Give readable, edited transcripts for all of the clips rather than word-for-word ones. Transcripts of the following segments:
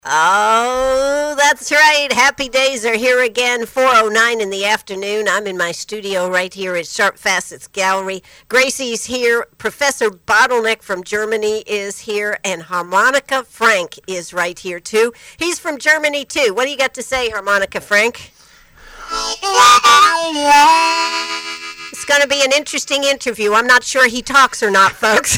Oh, that's right. Happy days are here again. 4:09 in the afternoon. I'm in my studio right here at Sharp Facets Gallery. Gracie's here. Professor Bottleneck from Germany is here. And Harmonica Frank is right here, too. He's from Germany, too. What do you got to say, Harmonica Frank? It's going to be an interesting interview. I'm not sure he talks or not, folks.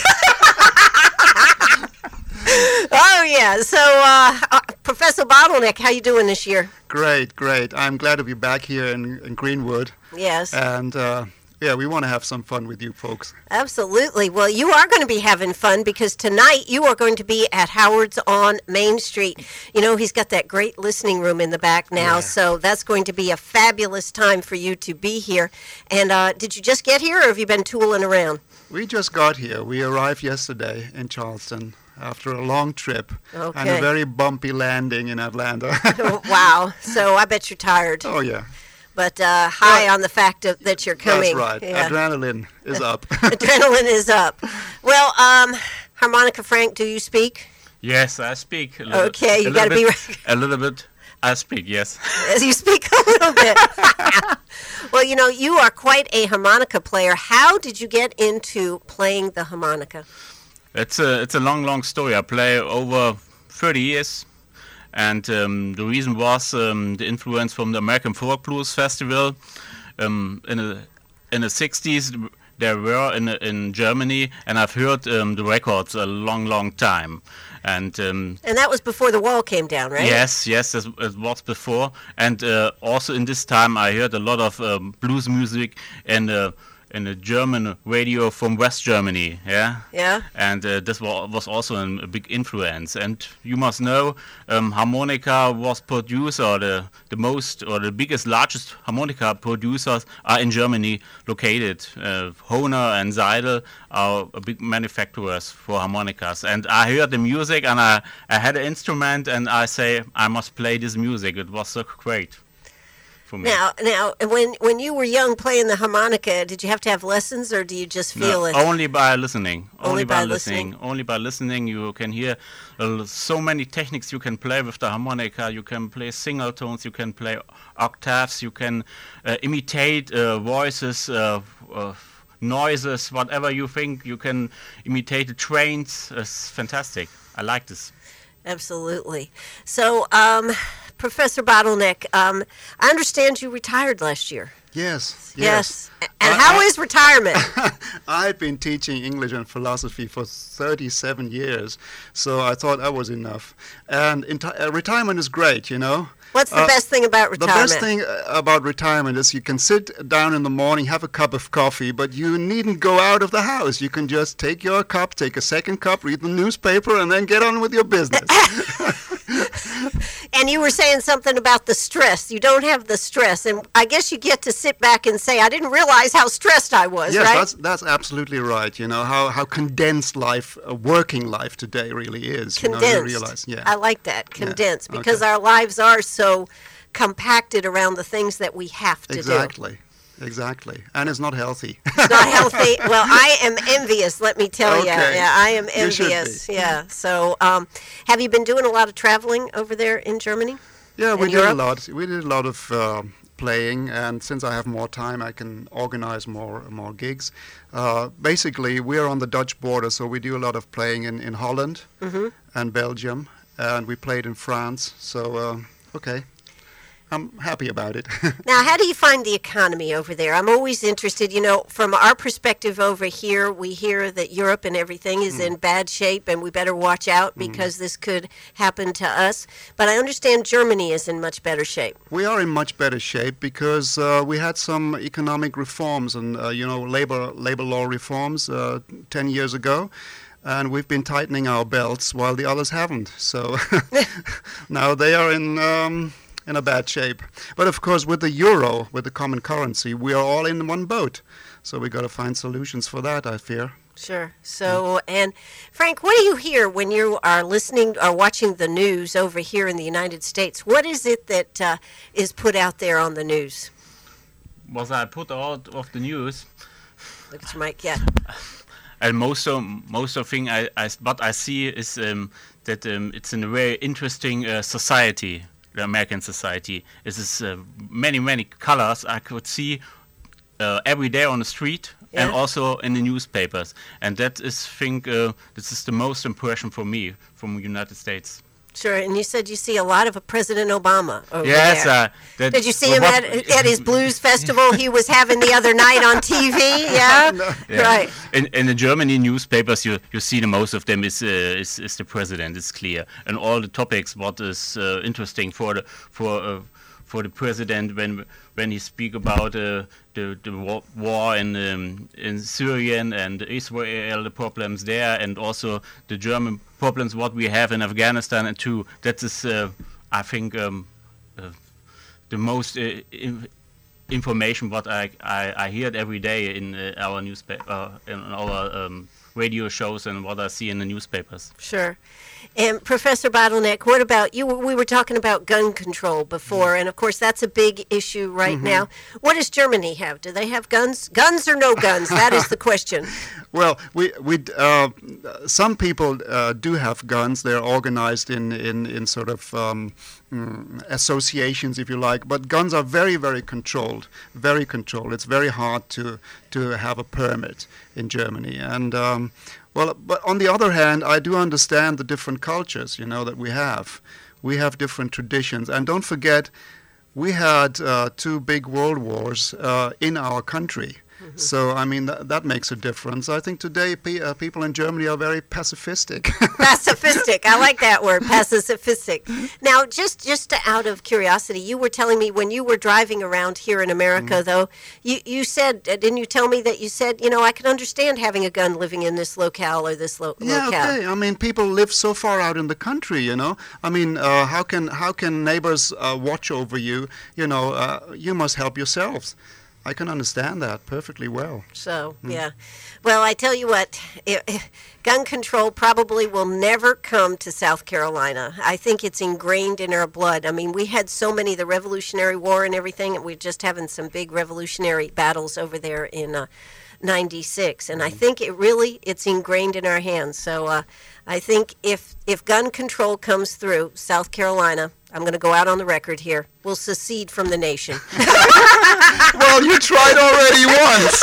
Oh, yeah. So, Professor Bottleneck, how you doing this year? Great. I'm glad to be back here in Greenwood. Yes. And, we want to have some fun with you folks. Absolutely. Well, you are going to be having fun because tonight you are going to be at Howard's on Main Street. You know, he's got that great listening room in the back now, so that's going to be a fabulous time for you to be here. And did you just get here or have you been tooling around? We just got here. We arrived yesterday in Charleston after a long trip and a very bumpy landing in Atlanta. Wow. So I bet you're tired. Oh, yeah. But high on the fact that you're coming. That's right. Yeah. Adrenaline is up. Adrenaline is up. Well, Harmonica Frank, do you speak? Yes, I speak. Okay, you got to be right. A little bit. I speak, yes. You speak a little bit. Well, you know, you are quite a harmonica player. How did you get into playing the harmonica? It's a long story. I play over 30 years. And the reason was the influence from the American Folk Blues Festival. In the 60s, there were in Germany, and I've heard the records a long time. And that was before the wall came down, right? Yes, it was before. And also in this time, I heard a lot of blues music and in the German radio from West Germany, yeah? Yeah. And this was also a big influence. And you must know, harmonica was produced, or the biggest, largest harmonica producers are in Germany located. Hohner and Seidel are big manufacturers for harmonicas. And I heard the music, and I had an instrument, and I say, I must play this music. It was so great. Now, when you were young playing the harmonica, did you have to have lessons, or do you just feel it? Only by listening. Only by listening. Only by listening, you can hear so many techniques you can play with the harmonica. You can play single tones, you can play octaves, you can imitate voices, noises, whatever you think. You can imitate the trains. It's fantastic. I like this. Absolutely. So, Professor Bottleneck, I understand you retired last year. Yes. And how is retirement? I've been teaching English and philosophy for 37 years, so I thought that was enough. And retirement is great, you know. What's the best thing about retirement? The best thing about retirement is you can sit down in the morning, have a cup of coffee, but you needn't go out of the house. You can just take your cup, take a second cup, read the newspaper, and then get on with your business. And you were saying something about the stress. You don't have the stress. And I guess you get to sit back and say, I didn't realize how stressed I was, right? Yes, that's absolutely right. You know, how condensed life, working life today really is. Condensed. You know, you realize, I like that, condensed, because our lives are so compacted around the things that we have to do. Exactly. And it's not healthy. It's not healthy. Well, I am envious, let me tell you. Yeah, I am envious. You should be. Yeah. So, have you been doing a lot of traveling over there in Germany? Yeah, we did a lot. We did a lot of playing, and since I have more time, I can organize more gigs. Basically, we're on the Dutch border, so we do a lot of playing in Holland and Belgium, and we played in France. So, I'm happy about it. Now, how do you find the economy over there? I'm always interested, you know, from our perspective over here, we hear that Europe and everything is in bad shape and we better watch out because this could happen to us. But I understand Germany is in much better shape. We are in much better shape because we had some economic reforms and, labor law reforms 10 years ago. And we've been tightening our belts while the others haven't. So now they are in a bad shape. But of course, with the euro, with the common currency, we are all in one boat. So we got to find solutions for that, I fear. Sure. So, and Frank, what do you hear when you are listening or watching the news over here in the United States? What is it that is put out there on the news? Was I put out of the news? Look at your mic, yeah. And most of thing what I see is that it's in a very interesting society, the American society. It is many colors I could see every day on the street and also in the newspapers, and that is, this is the most impression for me from the United States. Sure, and you said you see a lot of President Obama over Yes, there. Did you see him at his blues festival he was having the other night on TV? Yeah? No. Yeah. Right. In the Germany newspapers, you see the most of them is the president. It's clear, and all the topics what is interesting for the president when he speak about the war in Syria and Israel, the problems there, and also the German problems what we have in Afghanistan and too. That is, I think, the most information what I hear every day in our newspaper, in our radio shows, and what I see in the newspapers. Sure. And Professor Bottleneck, what about you? We were talking about gun control before, and of course that's a big issue right now. What does Germany have? Do they have guns? Guns or no guns? That is the question. Well, some people do have guns. They're organized in sort of associations, if you like. But guns are very controlled. Very controlled. It's very hard to have a permit in Germany. And well, but on the other hand, I do understand the different cultures, that we have. We have different traditions. And don't forget, we had 2 big world wars in our country. So, I mean, that makes a difference. I think today people in Germany are very pacifistic. Pacifistic. I like that word, pacifistic. Now, just out of curiosity, you were telling me when you were driving around here in America, though, you said, didn't you tell me that you said, I can understand having a gun living in this locale or this locale? Yeah, okay. I mean, people live so far out in the country, I mean, how can neighbors watch over you? You must help yourselves. I can understand that perfectly well. So, yeah. Well, I tell you what, gun control probably will never come to South Carolina. I think it's ingrained in our blood. I mean, we had so many, the Revolutionary War and everything, and we're just having some big revolutionary battles over there in 96. And I think it's ingrained in our hands. So I think if gun control comes through South Carolina, I'm going to go out on the record here, we'll secede from the nation. Well, you tried already once.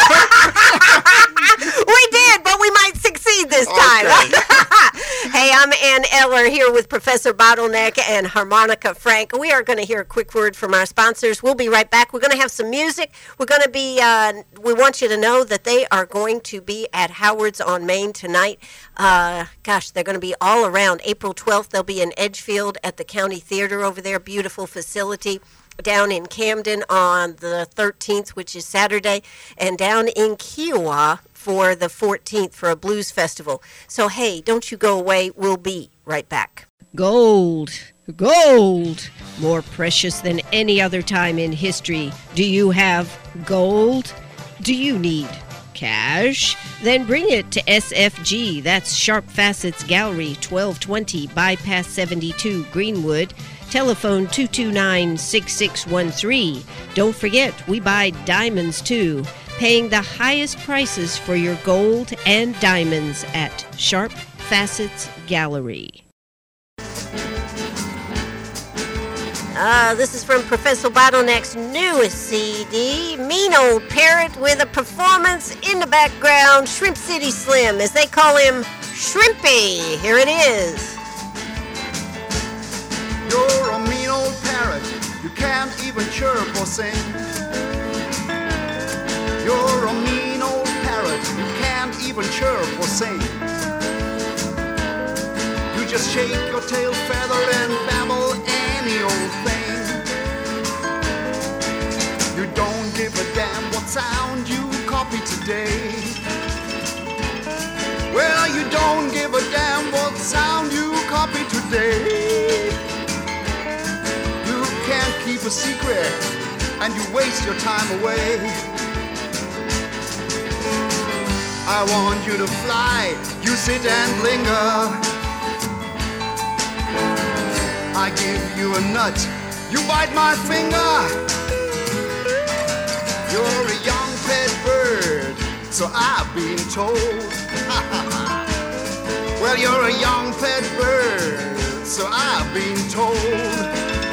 We did, but we might succeed this time. Okay. Hey, I'm Ann Eller here with Professor Bottleneck and Harmonica Frank. We are going to hear a quick word from our sponsors. We'll be right back. We're going to have some music. We're going to be, we want you to know that they are going to be at Howard's on Main tonight. They're going to be all around. April 12th, they'll be in Edgefield at the County Theater over there. Beautiful facility. Down in Camden on the 13th, which is Saturday, and down in Kiowa for the 14th for a blues festival. So, hey, don't you go away. We'll be right back. Gold. More precious than any other time in history. Do you have gold? Do you need cash? Then bring it to SFG. That's Sharp Facets Gallery, 1220 Bypass 72 Greenwood. Telephone 229-6613. Don't forget, we buy diamonds too. Paying the highest prices for your gold and diamonds at Sharp Facets Gallery. This is from Professor Bottleneck's newest CD, Mean Old Parrot, with a performance in the background, Shrimp City Slim, as they call him, Shrimpy. Here it is. You're a mean old parrot, you can't even chirp or sing. You're a mean old parrot, you can't even chirp or sing. You just shake your tail feather and babble any old thing. You don't give a damn what sound you copy today. Well, you don't give a damn what sound you copy today. Can't keep a secret and you waste your time away. I want you to fly, you sit and linger. I give you a nut, you bite my finger. You're a young pet bird, so I've been told. Well, you're a young pet bird, so I've been told.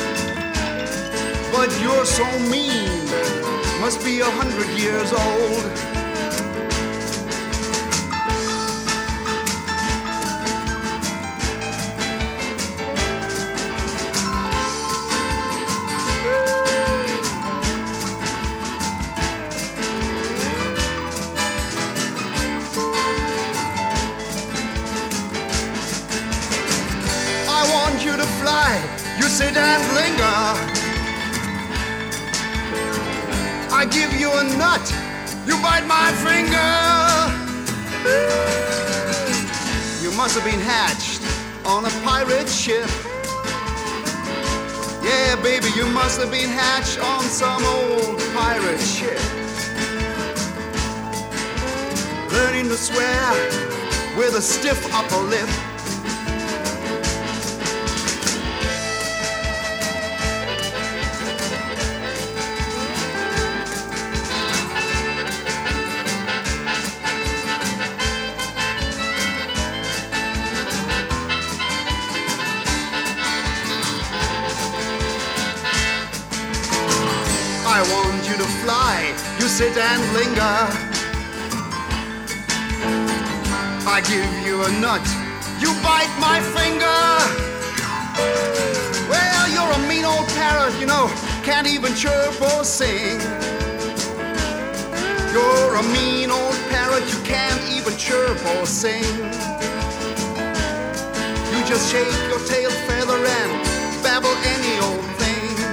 But you're so mean, must be 100 years old. You sit and linger. I give you a nut, you bite my finger. You must have been hatched on a pirate ship. Yeah, baby, you must have been hatched on some old pirate ship. Learning to swear with a stiff upper lip. I want you to fly, you sit and linger. I give you a nut, you bite my finger. Well, you're a mean old parrot, you know, can't even chirp or sing. You're a mean old parrot, you can't even chirp or sing. You just shake your tail feather and babble any old thing.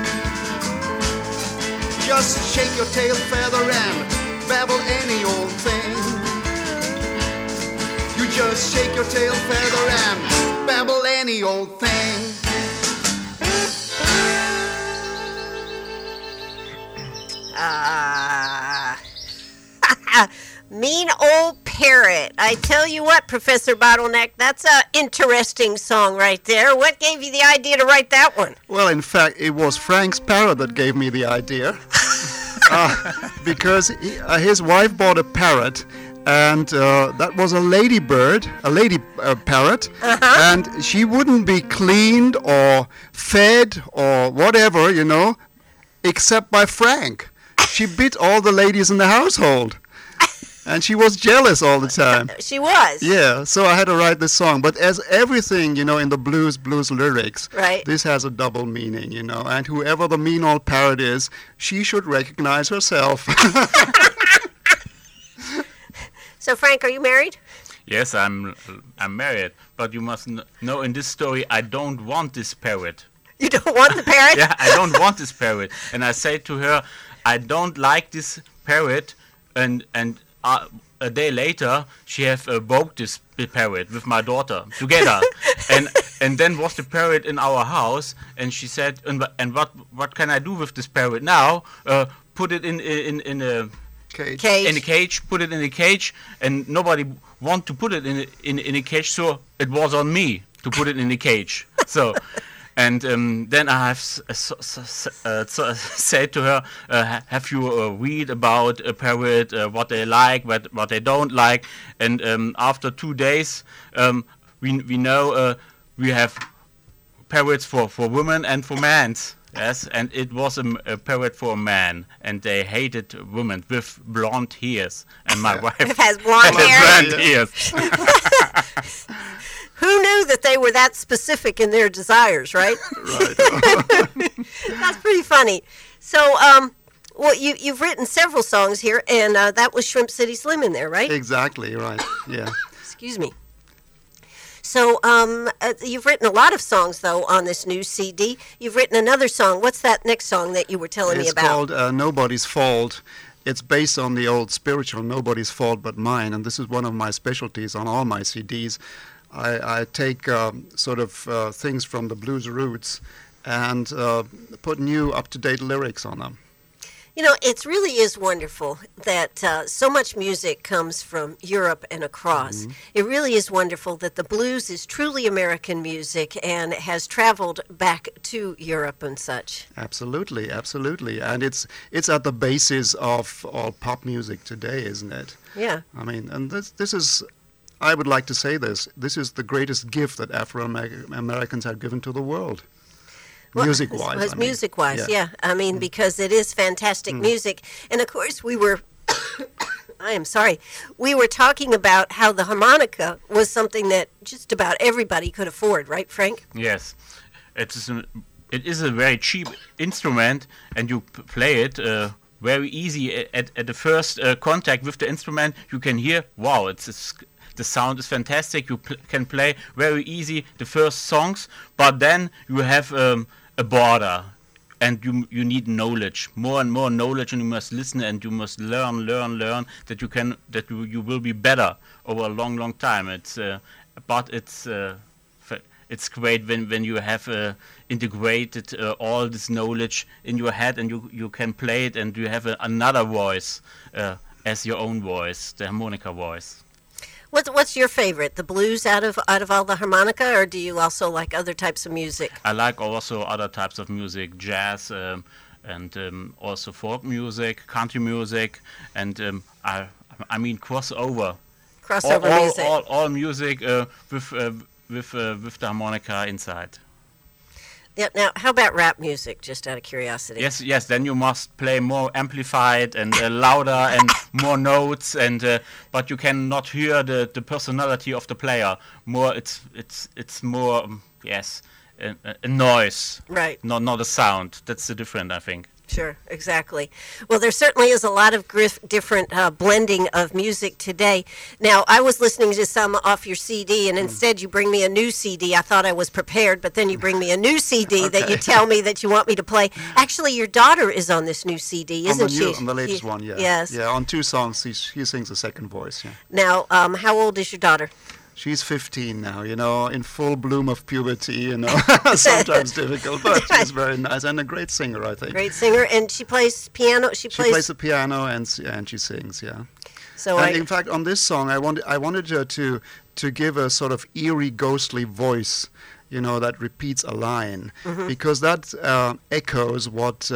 Just shake your tail feather and babble any old thing. You just shake your tail feather and babble any old thing. Mean old parrot. I tell you what, Professor Bottleneck, that's a interesting song right there. What gave you the idea to write that one? Well, in fact, it was Frank's parrot that gave me the idea. Because his wife bought a parrot, and that was a ladybird, a lady parrot, and she wouldn't be cleaned or fed or whatever, you know, except by Frank. She bit all the ladies in the household. And she was jealous all the time. She was. Yeah, so I had to write this song. But as everything, you know, in the blues lyrics, right, this has a double meaning, you know. And whoever the mean old parrot is, she should recognize herself. So, Frank, are you married? Yes, I'm married. But you must know in this story, I don't want this parrot. You don't want the parrot? Yeah, I don't want this parrot. And I say to her, I don't like this parrot, and a day later, she have bought this parrot with my daughter together, and then was the parrot in our house, and she said, and what can I do with this parrot now? Put it in a Cage. in a cage, put it in a cage, and nobody want to put it in a cage, so it was on me to put it in a cage. So. And then I have said to her, have you read about a parrot, what they like, what they don't like? And after 2 days, we know we have parrots for women and for men. Yes, and it was a parrot for a man, and they hated women with blonde hairs. And my wife has blonde hair. Blonde hairs. Who knew that they were that specific in their desires, right? Right. That's pretty funny. So, well, you've written several songs here, and that was Shrimp City Slim in there, right? Exactly, right, yeah. Excuse me. So, you've written a lot of songs, though, on this new CD. You've written another song. What's that next song that you were telling me about? It's called Nobody's Fault. It's based on the old spiritual Nobody's Fault But Mine, and this is one of my specialties on all my CDs. I take sort of things from the blues roots and put new, up-to-date lyrics on them. You know, it really is wonderful that so much music comes from Europe and across. Mm-hmm. It really is wonderful that the blues is truly American music and has traveled back to Europe and such. Absolutely, absolutely. And it's at the basis of all pop music today, isn't it? Yeah. I mean, and this is I would like to say this. This is the greatest gift that Afro-Americans have given to the world. Well, Music-wise. as music-wise, yeah. I mean, because it is fantastic music. And, of course, we were... I am sorry. We were talking about how the harmonica was something that just about everybody could afford, right, Frank? Yes, it is a very cheap instrument, and you play it very easy. At the first contact with the instrument, you can hear, wow, the sound is fantastic. You can play very easy the first songs, but then you have a border. And you need knowledge, more and more knowledge, and you must listen and you must learn that you will be better over a long time. But it's great when you have integrated all this knowledge in your head, and you can play it, and you have another voice as your own voice, the harmonica voice. What's your favorite? The blues out of all the harmonica, or do you also like other types of music? I like also other types of music, jazz, and also folk music, country music, and I mean crossover. Crossover music. All music with the harmonica inside. Yeah, now, how about rap music, just out of curiosity? Yes. Then you must play more amplified and louder and more notes, and but you cannot hear the personality of the player. More, it's more a noise, right? Not a sound. That's the difference, I think. Sure, exactly. Well, there certainly is a lot of different blending of music today. Now, I was listening to some off your CD, and instead you bring me a new CD. I thought I was prepared, but then you bring me a new CD that you tell me that you want me to play. Actually, your daughter is on this new CD, isn't she? On the latest one, yeah. Yes. Yeah, on 2 songs, she sings the second voice, yeah. Now, how old is your daughter? She's 15 now, in full bloom of puberty, sometimes difficult, but she's very nice and a great singer, I think. Great singer, and she plays piano. She plays the piano and she sings, yeah. So in fact, on this song, I wanted her to give a sort of eerie, ghostly voice, that repeats a line, because that echoes what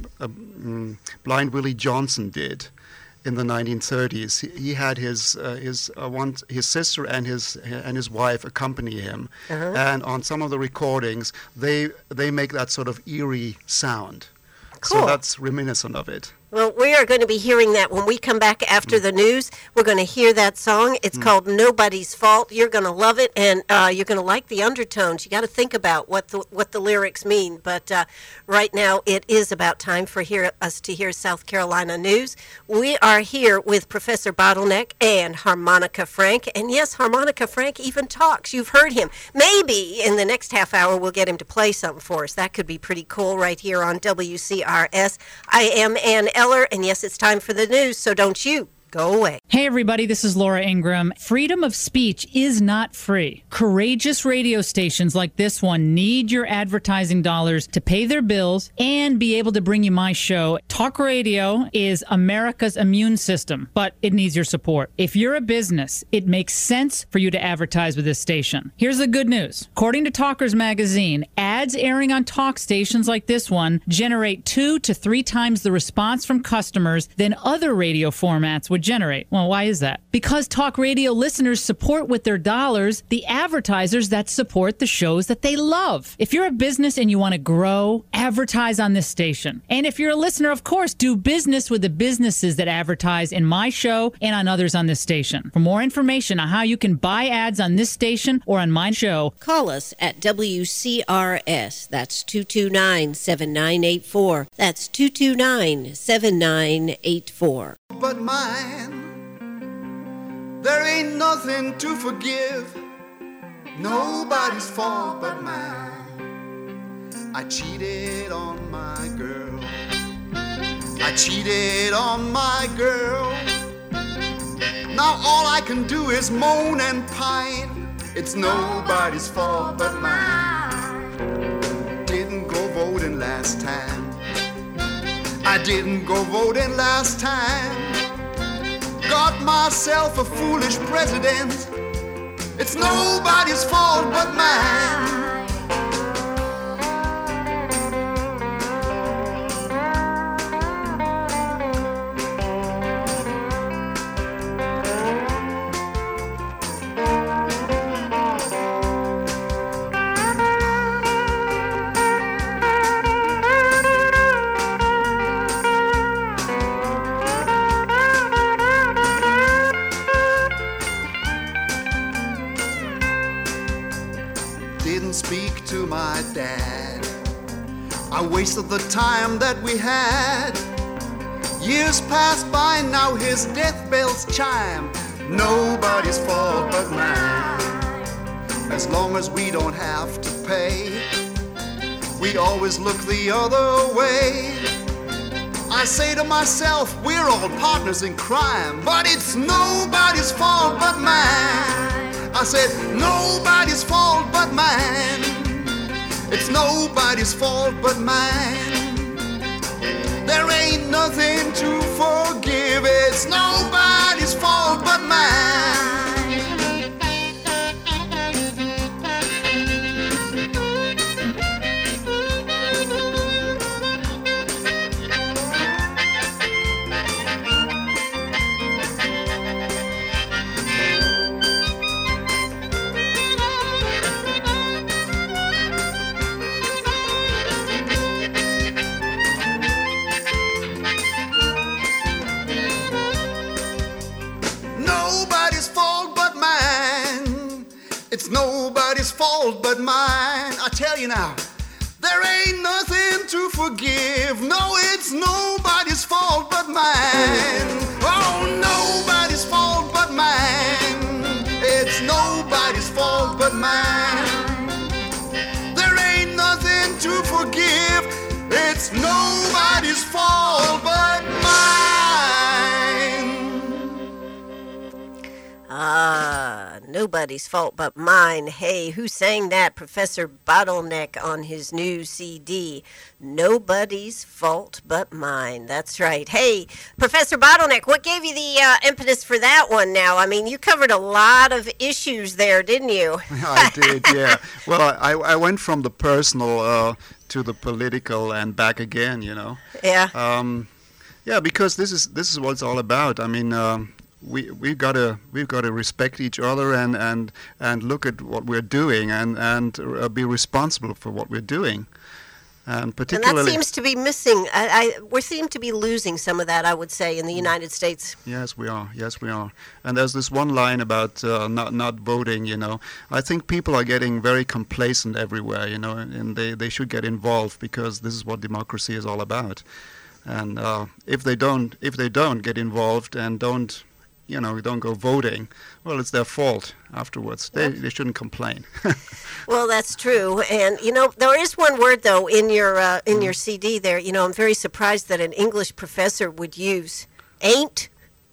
Blind Willie Johnson did. In the 1930s, he had his sister and his wife accompany him, and on some of the recordings, they make that sort of eerie sound. Cool. So that's reminiscent of it. Well, we are going to be hearing that when we come back after the news. We're going to hear that song. It's called Nobody's Fault. You're going to love it, and you're going to like the undertones. You got to think about what the lyrics mean. But right now, it is about time for us to hear South Carolina news. We are here with Professor Bottleneck and Harmonica Frank. And yes, Harmonica Frank even talks. You've heard him. Maybe in the next half hour, we'll get him to play something for us. That could be pretty cool right here on WCRS. I am Ann Eller, and yes, it's time for the news, so don't you go away. Hey everybody, this is Laura Ingram. Freedom of speech is not free. Courageous radio stations like this one need your advertising dollars to pay their bills and be able to bring you my show. Talk radio is America's immune system, but it needs your support. If you're a business, it makes sense for you to advertise with this station. Here's the good news. According to Talkers Magazine, ads airing on talk stations like this one generate 2 to 3 times the response from customers than other radio formats would generate. Well, why is that? Because talk radio listeners support with their dollars the advertisers that support the shows that they love. If you're a business and you want to grow, advertise on this station. And if you're a listener, of course, do business with the businesses that advertise in my show and on others on this station. For more information on how you can buy ads on this station or on my show, call us at WCRS. That's 229-7984. That's 229-7984. But mine, there ain't nothing to forgive. Nobody's fault but mine. I cheated on my girl. I cheated on my girl. Now all I can do is moan and pine. It's nobody's fault but mine. Didn't go voting last time. I didn't go voting last time. Got myself a foolish president. It's nobody's fault but mine. I wasted the time that we had. Years passed by, now his death bells chime. Nobody's fault but mine. As long as we don't have to pay, we always look the other way. I say to myself, we're all partners in crime, but it's nobody's fault but mine. I said, nobody's fault but mine. It's nobody's fault but mine. There ain't nothing to forgive. It's nobody's fault but mine. It's nobody's fault but mine. I tell you now, there ain't nothing to forgive. No, it's nobody's fault but mine. Oh, nobody's fault but mine. It's nobody's fault but mine. There ain't nothing to forgive. It's nobody's fault but mine. Nobody's fault but mine. Hey, who sang that? Professor Bottleneck on his new CD, Nobody's Fault But Mine. That's right. Hey, Professor Bottleneck, what gave you the impetus for that one now? I mean, you covered a lot of issues there, didn't you? I did, yeah. Well, I went from the personal to the political and back again, you know. Yeah. Yeah, because this is what it's all about. I mean, we've got to respect each other and look at what we're doing and be responsible for what we're doing. And particularly, and that seems to be missing. We seem to be losing some of that, I would say, in the United States. Yes, we are. Yes, we are. And there's this one line about not voting. You know, I think people are getting very complacent everywhere. You know, and they should get involved because this is what democracy is all about. And if they don't get involved and don't go voting, well, it's their fault afterwards. They shouldn't complain. Well, that's true. And, there is one word, though, in your CD there. I'm very surprised that an English professor would use ain't.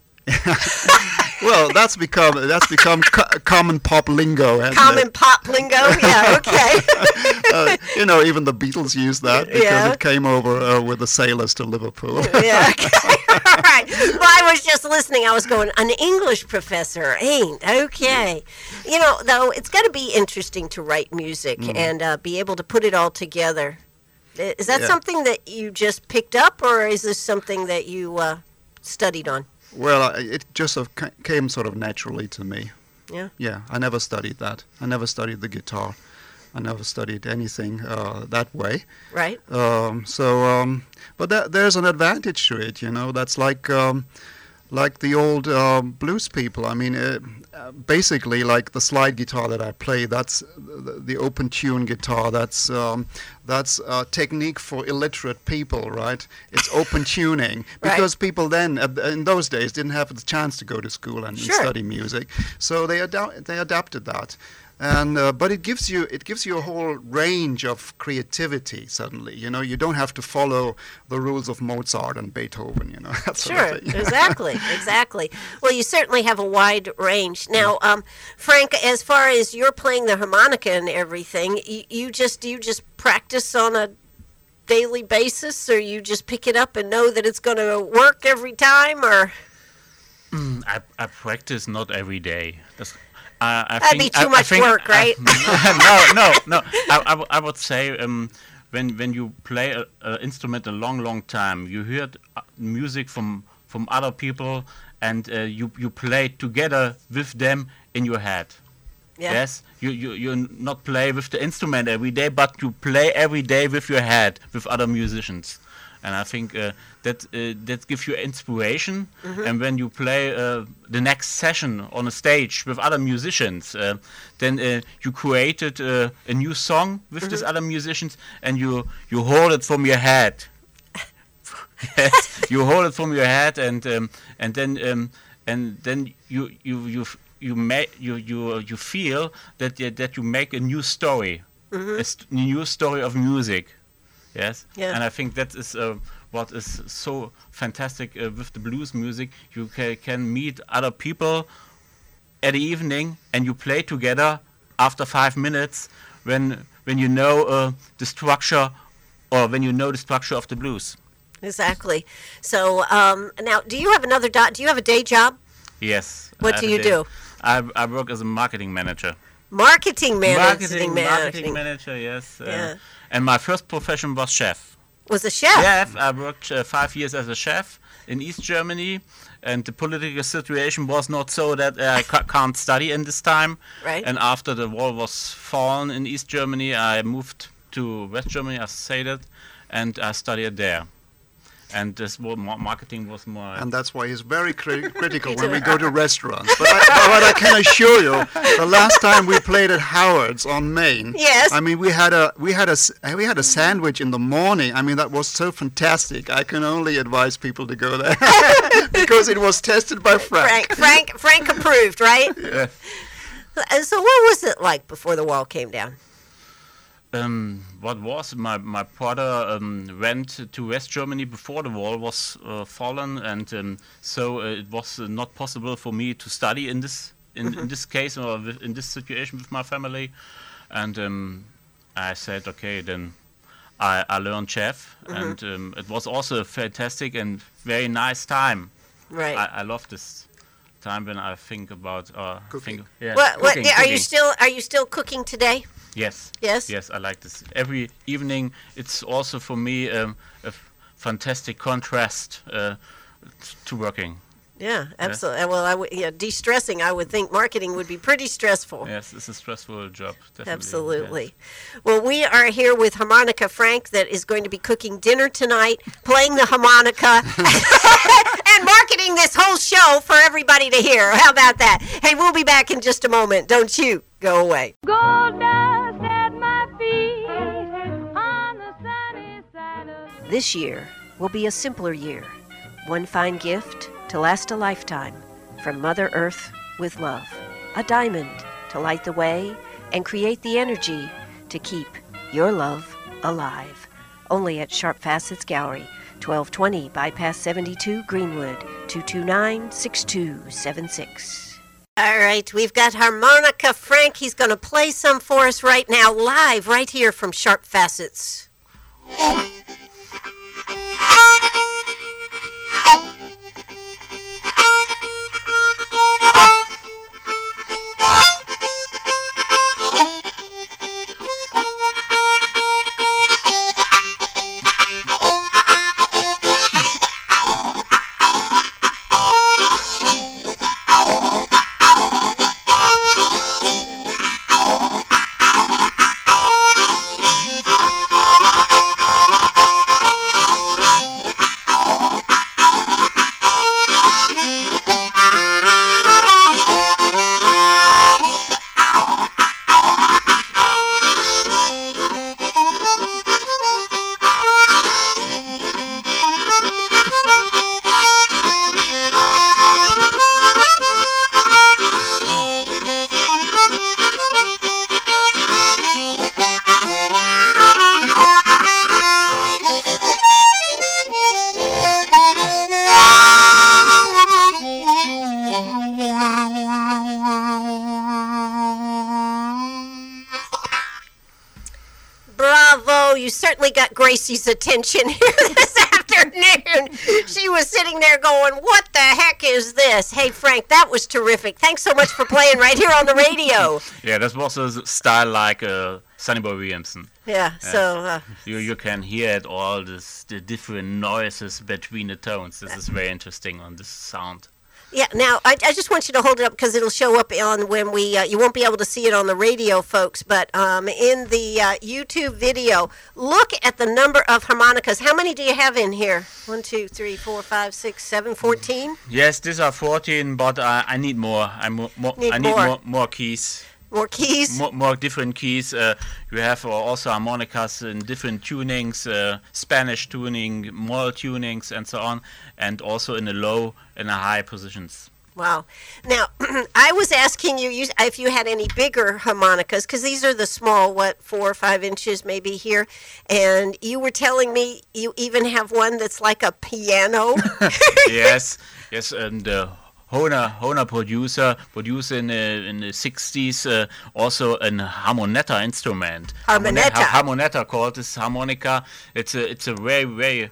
Well, that's become common pop lingo. Common pop lingo, yeah, okay. Even the Beatles used that because it came over with the sailors to Liverpool. Yeah, okay. All right. Well, I was just listening. I was going, an English professor ain't. Okay. Though, it's got to be interesting to write music and be able to put it all together. Is that something that you just picked up, or is this something that you studied on? Well, it just came sort of naturally to me. Yeah? Yeah, I never studied that. I never studied the guitar. I never studied anything that way. Right. But there's an advantage to it, That's like the old blues people. I mean, basically, like the slide guitar that I play, that's the open tune guitar. That's a technique for illiterate people, right? It's open tuning because people then, in those days, didn't have the chance to go to school and study music, so they adapted that. And but it gives you a whole range of creativity. Suddenly, you don't have to follow the rules of Mozart and Beethoven. That sort of thing. Exactly. Well, you certainly have a wide range. Now, Frank, as far as you're playing the harmonica and everything, you just practice on a daily basis, or you just pick it up and know that it's going to work every time, or? I practice not every day. That'd be too much work, right? No. I would say when you play an instrument a long time, you hear music from other people, and you play together with them in your head. Yeah. Yes, you not play with the instrument every day, but you play every day with your head with other musicians. and I think that gives you inspiration. And when you play the next session on a stage with other musicians, then you created a new song with these other musicians, and you hold it from your head. Yes, you hold it from your head, and then you feel that you make a new story, new story of music. Yes, and I think that is what is so fantastic with the blues music. You can meet other people at the evening, and you play together after 5 minutes when you know the structure, or when you know the structure of the blues. Exactly. So now, do you have do you have a day job? Yes. What do you do? I work as a marketing manager. Marketing Marketing manager, yes. Yeah. And my first profession was chef. Was a chef? Chef. I worked 5 years as a chef in East Germany, and the political situation was not so that I can't study in this time. Right. And after the wall was fallen in East Germany, I moved to West Germany, I say that, and I studied there. And this marketing was more... And that's why he's very critical when we go to restaurants. But I can assure you, the last time we played at Howard's on Main, yes, I mean we had a sandwich in the morning. I mean that was so fantastic. I can only advise people to go there because it was tested by Frank. Frank approved, right? Yeah. So what was it like before the wall came down? What was my father went to West Germany before the wall was fallen, and so it was not possible for me to study in this case, or in this situation with my family, and I said, okay, then I learned chef, and it was also a fantastic and very nice time. Right. I love this time when I think about Cooking. cooking. Are you still cooking today? Yes. Yes? Yes, I like this. Every evening, it's also for me a fantastic contrast to working. Yeah, absolutely. Well, de-stressing, I would think marketing would be pretty stressful. Yes, it's a stressful job, definitely. Absolutely. Yes. Well, we are here with Harmonica Frank that is going to be cooking dinner tonight, playing the harmonica, and marketing this whole show for everybody to hear. How about that? Hey, we'll be back in just a moment. Don't you go away. Gold dust at my feet on the sunny side of... This year will be a simpler year. One fine gift to last a lifetime from Mother Earth with love. A diamond to light the way and create the energy to keep your love alive. Only at Sharp Facets Gallery, 1220 Bypass 72 Greenwood, 229-6276. All right, we've got Harmonica Frank. He's going to play some for us right now, live, right here from Sharp Facets. You certainly got Gracie's attention here this afternoon. She was sitting there going, what the heck is this? Hey, Frank, that was terrific. Thanks so much for playing right here on the radio. Yeah, that was a style like Sonny Boy Williamson. Yeah, so... You can hear it all, the different noises between the tones. This is very interesting on this sound. Yeah. Now, I just want you to hold it up because it'll show up on when we. You won't be able to see it on the radio, folks. But in the YouTube video, look at the number of harmonicas. How many do you have in here? 1, 2, 3, 4, 5, 6, 7, 14. Yes, these are 14, but I need more. I need more keys. More keys. More different keys. You have also harmonicas in different tunings, Spanish tuning, moll tunings, and so on, and also in the low and the high positions. Wow. Now, I was asking you if you had any bigger harmonicas, because these are the small, 4 or 5 inches maybe here, and you were telling me you even have one that's like a piano. Yes, and Hohner produced in the 60s also a harmonetta instrument. Harmonetta called this harmonica. It's a very, very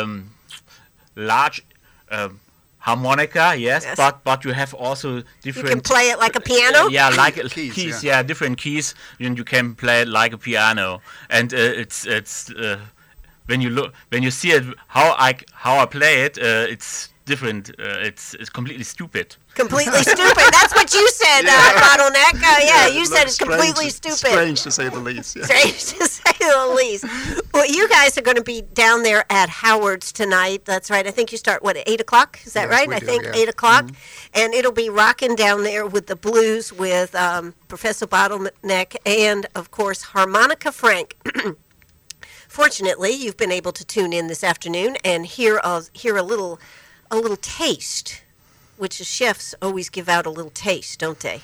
large harmonica, yes. But you have also different. You can play it like a piano. Yeah, like keys, different keys, and you can play it like a piano. And it's when you see it how I play it, it's different. It's completely stupid. Completely stupid. That's what you said, Bottleneck. Yeah, you said it's completely stupid. Strange to say the least. Yeah. Strange to say the least. Well, you guys are going to be down there at Howard's tonight. That's right. I think you start, at 8 o'clock? Is that right? We I do, think yeah. 8 o'clock. And it'll be rocking down there with the blues with Professor Bottleneck and, of course, Harmonica Frank. Fortunately, you've been able to tune in this afternoon and hear a little taste, which the chefs always give out a little taste, don't they?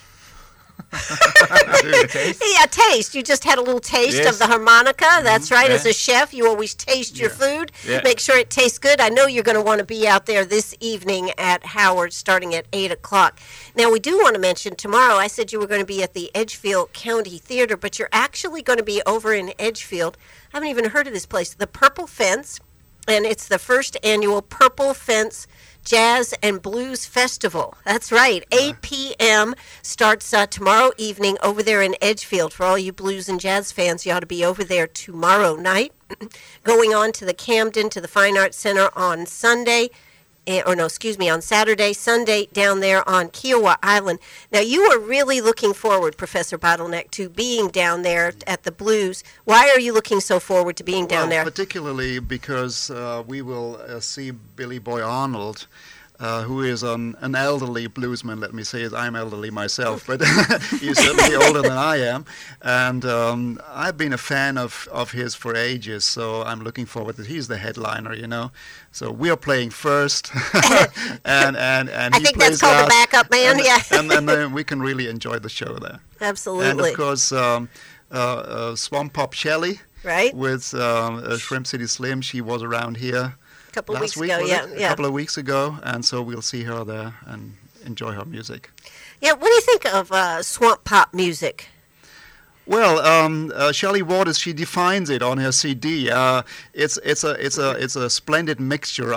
Yeah, taste. You just had a little taste of the harmonica. That's right. Yeah. As a chef, you always taste your food. Yeah. Make sure it tastes good. I know you're going to want to be out there this evening at Howard starting at 8 o'clock. Now, we do want to mention tomorrow, I said you were going to be at the Edgefield County Theater, but you're actually going to be over in Edgefield. I haven't even heard of this place. The Purple Fence, and it's the first annual Purple Fence Jazz and Blues Festival. That's right. 8 p.m. starts tomorrow evening over there in Edgefield. For all you blues and jazz fans, you ought to be over there tomorrow night. Going on to the Camden, to the Fine Arts Center on Sunday. On Saturday, Sunday down there on Kiowa Island. Now, you are really looking forward, Professor Bottleneck, to being down there at the Blues. Why are you looking so forward to being down there? Particularly because we will see Billy Boy Arnold, who is an elderly bluesman, let me say it. I'm elderly myself, but he's certainly older than I am. And I've been a fan of his for ages, so I'm looking forward that he's the headliner, So we are playing first, and I he think plays that's called last, the backup man, and then we can really enjoy the show there. Absolutely. And of course, Swamp Pop Shelley, right? With Shrimp City Slim, she was around here A couple of last weeks week, ago, a couple of weeks ago, and so we'll see her there and enjoy her music. Yeah, what do you think of swamp pop music? Well, Shelley Waters, she defines it on her CD. It's a splendid mixture.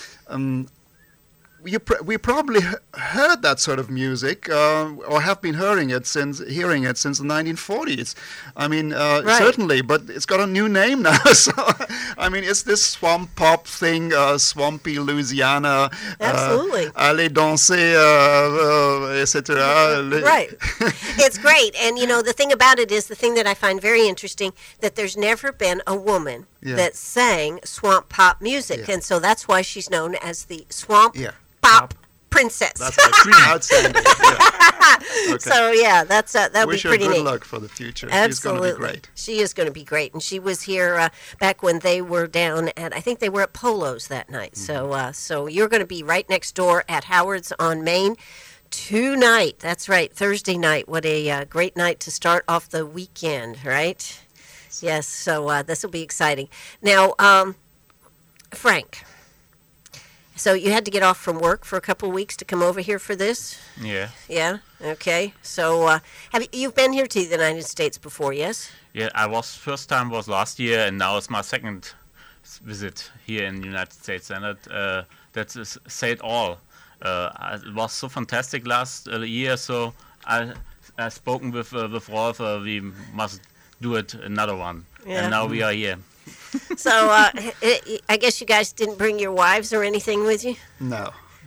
We probably heard that sort of music, or have been hearing it since the 1940s. I mean, certainly, but it's got a new name now. So, I mean, it's this swamp pop thing, swampy Louisiana, Absolutely. Aller danser, etc. Right. It's great. And, the thing about it is, the thing that I find very interesting, that there's never been a woman that sang swamp pop music. Yeah. And so that's why she's known as the Swamp Pop Princess. That's outstanding. Yeah. Okay. So, that'll be pretty Wish her neat. good luck for the future. Absolutely. She's going to be great. She is going to be great. And she was here back when they were down at, I think they were at Polo's that night. Mm-hmm. So you're going to be right next door at Howard's on Main tonight. That's right, Thursday night. What a great night to start off the weekend, right? Yes, so this will be exciting. Now, Frank, so you had to get off from work for a couple of weeks to come over here for this? Yeah. Yeah, okay. So you've been here to the United States before, yes? Yeah, first time was last year, and now it's my second visit here in the United States, and that said all. It was so fantastic last year, so I've spoken with Rolf, we must do it another one, and now we are here. So I guess you guys didn't bring your wives or anything with you? No.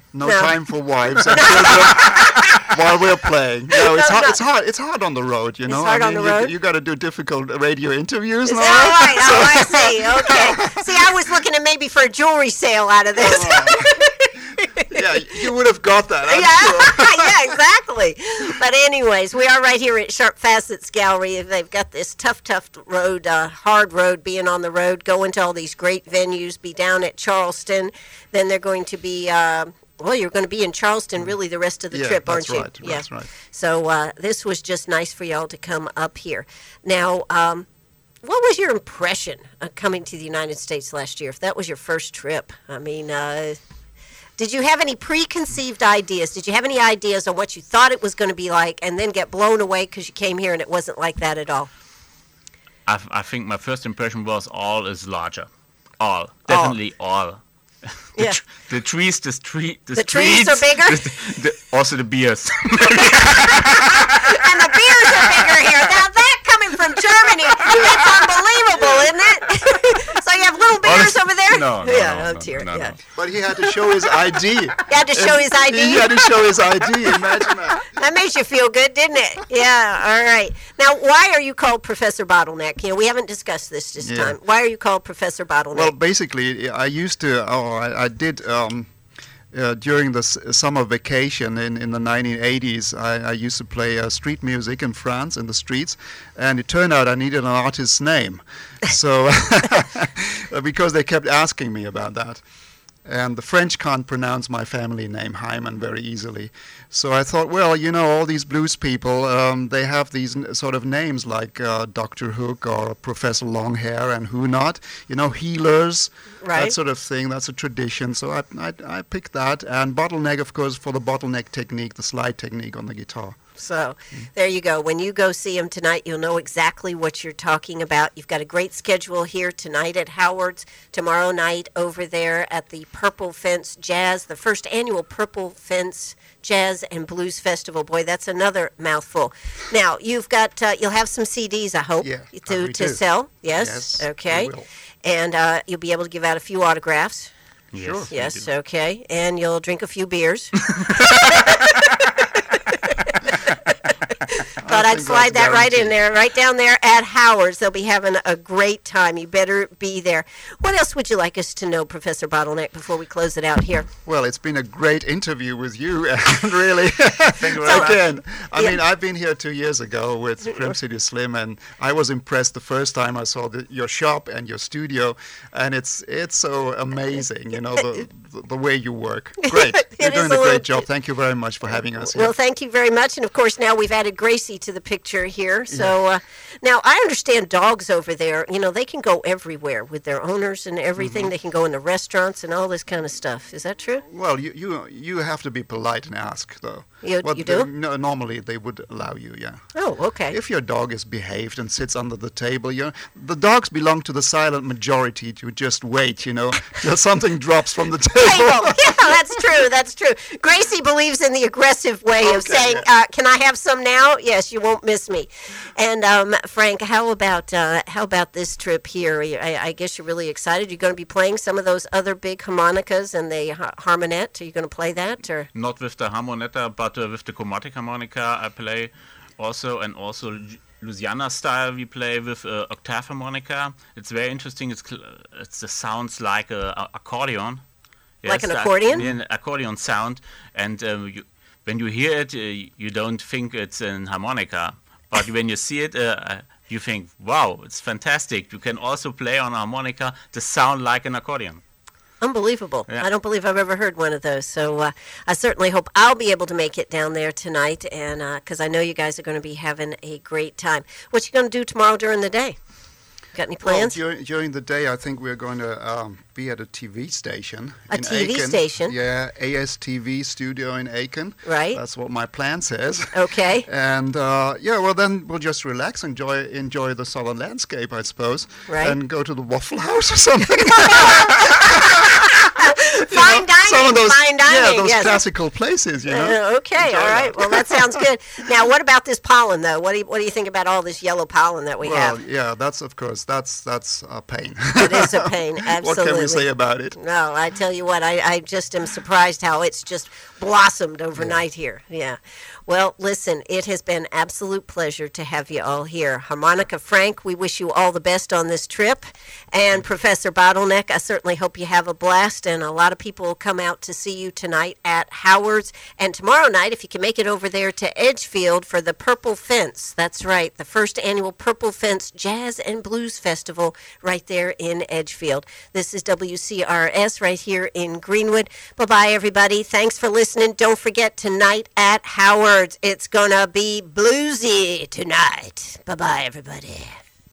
No No. time for wives and children while we're playing. No, it's hard. no. It's hard. It's hard on the road. You know. hard on the road? You got to do difficult radio interviews. Is and all that that. right? Oh, I see. Okay. See, I was looking at maybe for a jewelry sale out of this. Yeah, you would have got that. I'm Yeah, yeah, exactly. But anyways, we are right here at Sharp Facets Gallery. They've got this tough road, hard road, being on the road, going to all these great venues, be down at Charleston. Then they're going to be, well, you're going to be in Charleston really the rest of the Yeah, trip, that's aren't you? right, that's right. So this was just nice for y'all to come up here. Now, what was your impression of coming to the United States last year? If that was your first trip, I mean, did you have any preconceived ideas? Did you have any ideas on what you thought it was going to be like, and then get blown away because you came here and it wasn't like that at all? I think my first impression was all is larger. All. Definitely all. Yeah. The trees, the trees streets, are bigger? also the beers. And the beers are bigger here. Now that coming from Germany, it's unbelievable, isn't it? So you have little beers over there? No, Yeah, oh dear. no. Yeah. But he had to show his ID. You had to show his ID? He had to show his ID. Imagine that. That made you feel good, didn't it? Yeah, all right. Now, why are you called Professor Bottleneck? You know, we haven't discussed this Yeah. time. Why are you called Professor Bottleneck? Well, basically, I used to. I did. During the summer vacation in the 1980s, I used to play street music in France in the streets, and it turned out I needed an artist's name. So, because they kept asking me about that. And the French can't pronounce my family name, Hyman, very easily. So I thought, well, you know, all these blues people, they have these sort of names like Dr. Hook or Professor Longhair and who not, you know, healers, Right. that sort of thing. That's a tradition. So I picked that. And bottleneck, of course, for the bottleneck technique, the slide technique on the guitar. So there you go. When you go see him tonight, you'll know exactly what you're talking about. You've got a great schedule here tonight at Howard's, tomorrow night over there at the Purple Fence Jazz, the first annual Purple Fence Jazz and Blues Festival. Boy, that's another mouthful. Now, you've got, you'll have some CDs, I hope, Yeah, to we do. sell. Yes? Yes, Okay. we will. And you'll be able to give out a few autographs. Sure. Yes, okay. And you'll drink a few beers. Thought I'd think slide that's that right in guaranteed. there, right down there at Howard's. They'll be having a great time. You better be there. What else would you like us to know, Professor Bottleneck, before we close it out here? Well, it's been a great interview with you, and really, Thank you very much. again, I Yeah. mean, I've been here 2 years ago with Grim City Slim, and I was impressed the first time I saw your shop and your studio, and it's so amazing, you know, the way you work. Great. You're It doing is a a little- great job. Thank you very much for having us here. Well, thank you very much. And, of course, now we've added Gracie to the picture here. So now I understand dogs over there, you know, they can go everywhere with their owners and everything. Mm-hmm. They can go in the restaurants and all this kind of stuff. Is that true? Well, you have to be polite and ask, though. You But do? no, normally they would allow you, yeah. Oh, okay. If your dog is behaved and sits under the table, the dogs belong to the silent majority. To just wait, you know, till something drops from the table. Table. Yeah, that's true. That's true. Gracie believes in the aggressive way of Okay, saying, yeah. "Can I have some now?" Yes, you won't miss me. And Frank, how about this trip here? I guess you're really excited. You're going to be playing some of those other big harmonicas and the harmonette. Are you going to play that or? Not with the harmonetta, but with the chromatic harmonica I play also, and also Louisiana style we play with octave harmonica. It's very interesting. It sounds like a accordion. Like an accordion? An accordion sound, and when you hear it, you don't think it's an harmonica, but when you see it, you think, wow, it's fantastic. You can also play on a harmonica to sound like an accordion. Unbelievable. Yeah. I don't believe I've ever heard one of those. So I certainly hope I'll be able to make it down there tonight, and because I know you guys are going to be having a great time. What you going to do tomorrow during the day? Got any plans? Well, during the day, I think we're going to be at a TV station. A in TV Aiken. station? Yeah, ASTV studio in Aiken. Right. That's what my plan says. Okay. And well, then we'll just relax, enjoy the southern landscape, I suppose. Right. And go to the Waffle House or something. Fine dining. Some of those, fine dining. yeah, those yes. classical places, you know. Okay, Enjoy all right. that. Well, that sounds good. Now, what about this pollen, though? What do you think about all this yellow pollen that we Well, have? yeah, that's of course that's a pain. It is a pain. Absolutely. What can we say about it? No, I tell you what, I just am surprised how it's just blossomed overnight here. Yeah. Well, listen, it has been absolute pleasure to have you all here. Harmonica Frank, we wish you all the best on this trip. And Professor Bottleneck, I certainly hope you have a blast. And a lot of people will come out to see you tonight at Howard's. And tomorrow night, if you can make it over there to Edgefield for the Purple Fence. That's right, the first annual Purple Fence Jazz and Blues Festival right there in Edgefield. This is WCRS right here in Greenwood. Bye-bye, everybody. Thanks for listening. Don't forget, tonight at Howard's, it's going to be bluesy tonight. Bye-bye, everybody.